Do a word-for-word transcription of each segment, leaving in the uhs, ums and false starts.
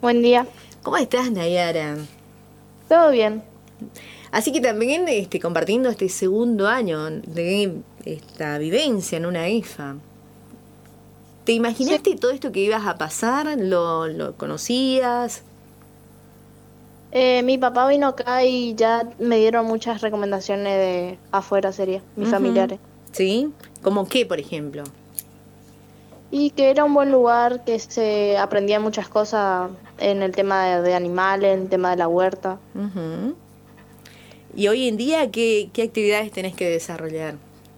Buen día. ¿Cómo estás, Nayara? ¿Todo bien? Así que también este, compartiendo este segundo año de esta vivencia en una I F A. ¿Te Sí. imaginaste todo esto que ibas a pasar? ¿Lo, lo conocías? Eh, mi papá vino acá y ya me dieron muchas recomendaciones de afuera, sería, mis Ujú. familiares. ¿Sí? ¿Cómo qué, por ejemplo? Y que era un buen lugar, que se aprendía muchas cosas en el tema de, de animales, en el tema de la huerta. Ujú. ¿Y hoy en día qué, qué actividades tenés que desarrollar?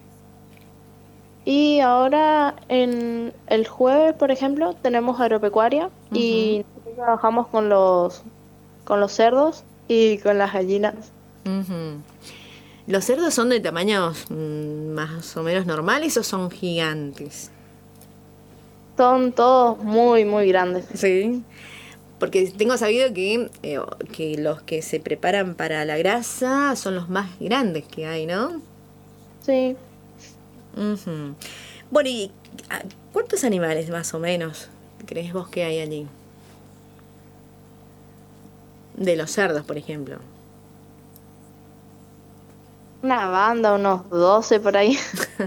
Y ahora en el jueves, por ejemplo, tenemos agropecuaria Ujú, y trabajamos con los, con los cerdos y con las gallinas. ujú. ¿Los cerdos son de tamaños mm, más o menos normales o son gigantes? Son todos muy, muy grandes. Sí. Porque tengo sabido que, eh, que los que se preparan para la grasa son los más grandes que hay, ¿no? Sí. Ujú. Bueno, ¿y ah, cuántos animales más o menos crees vos que hay allí? De los cerdos, por ejemplo. Una banda, unos doce por ahí.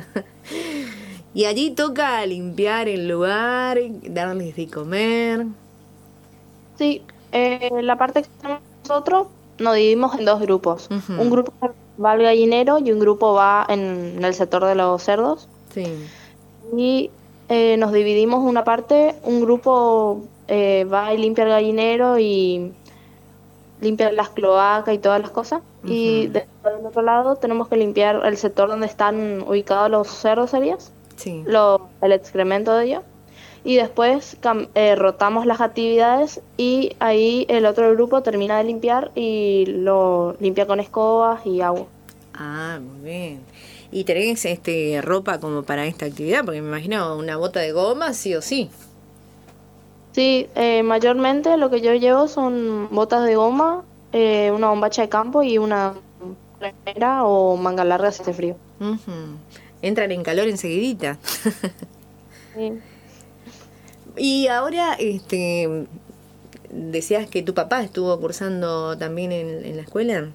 Y allí toca limpiar el lugar, darles de comer. Sí, eh, la parte que estamos nosotros nos dividimos en dos grupos. Un Ujú. grupo va al gallinero y un grupo va en, en el sector de los cerdos. Sí. Y eh, nos dividimos una parte, un grupo eh, va y limpia el gallinero y limpia las cloacas y todas las cosas. Y Ujú. después del otro lado tenemos que limpiar el sector donde están ubicados los cerdos, ¿serías? Sí. Lo, el excremento de ellos. Y después cam- eh, rotamos las actividades y ahí el otro grupo termina de limpiar y lo limpia con escobas y agua. Ah, muy bien. ¿Y tenés este, ropa como para esta actividad? Porque me imagino una bota de goma, sí o sí. Sí, eh, mayormente lo que yo llevo son botas de goma, eh, una bombacha de campo y una remera o manga larga si hace frío. Ujú. Entran en calor enseguidita. Sí. Y ahora, este, decías que tu papá estuvo cursando también en, en la escuela.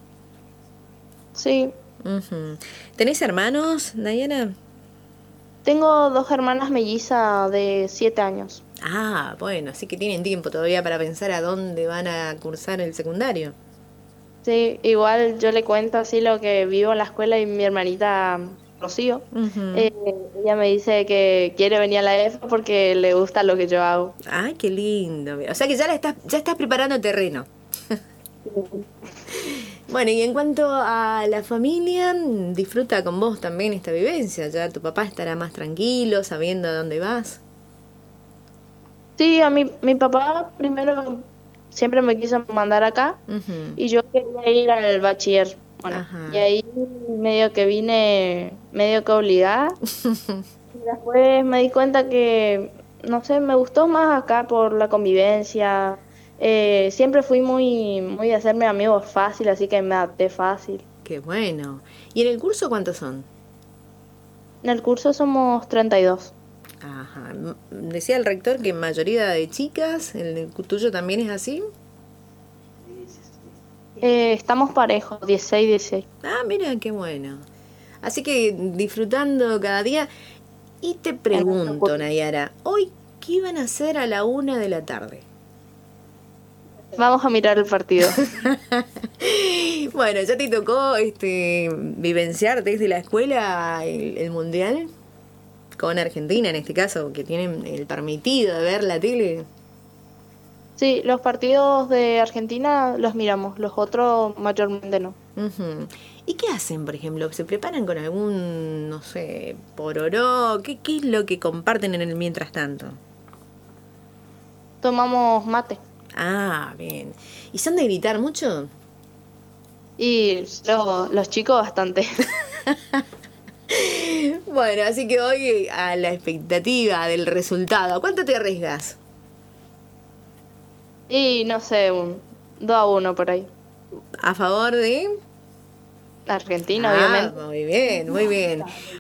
Sí, Ujú. ¿Tenés hermanos, Dayana? tengo dos hermanas mellizas de siete años. Ah, bueno, así que tienen tiempo todavía para pensar a dónde van a cursar el secundario. Sí, igual yo le cuento así lo que vivo en la escuela y mi hermanita Rocío, Ujú. eh, ella me dice que quiere venir a la E F A porque le gusta lo que yo hago. Ay, qué lindo. O sea que ya la estás, ya estás preparando terreno. Bueno, y en cuanto a la familia, disfruta con vos también esta vivencia. Ya tu papá estará más tranquilo, sabiendo a dónde vas. Sí, a mi, mi papá primero siempre me quiso mandar acá Ujú. y yo quería ir al bachiller. Bueno, y Ajá. ahí medio que vine, medio que obligada. Y después me di cuenta que, no sé, me gustó más acá por la convivencia. Eh, siempre fui muy, muy de hacerme amigos fácil, así que me adapté fácil. Qué bueno. ¿Y en el curso cuántos son? En el curso somos treinta y dos. Ajá. M- Decía el rector que mayoría de chicas, ¿el tuyo también es así? Eh, estamos parejos, dieciséis, dieciséis. Ah, mira, qué bueno. Así que disfrutando cada día. Y te En nuestro pregunto, curso. Nayara, ¿hoy qué iban a hacer a la una de la tarde? Vamos a mirar el partido. Bueno, ¿ya te tocó este vivenciar desde la escuela el, el mundial? Con Argentina en este caso, que tienen el permitido de ver la tele. Sí, los partidos de Argentina los miramos, los otros mayormente no. Ujú. ¿Y qué hacen, por ejemplo? ¿Se preparan con algún, no sé, pororó? ¿Qué, qué es lo que comparten en el mientras tanto? Tomamos mate. Ah, bien. ¿Y son de gritar mucho? Y lo- los chicos bastante. Bueno, así que hoy a la expectativa del resultado, ¿a cuánto te arriesgas? Y no sé, un dos a uno por ahí. ¿A favor de? Argentina, Ah, obviamente. muy bien, muy bien.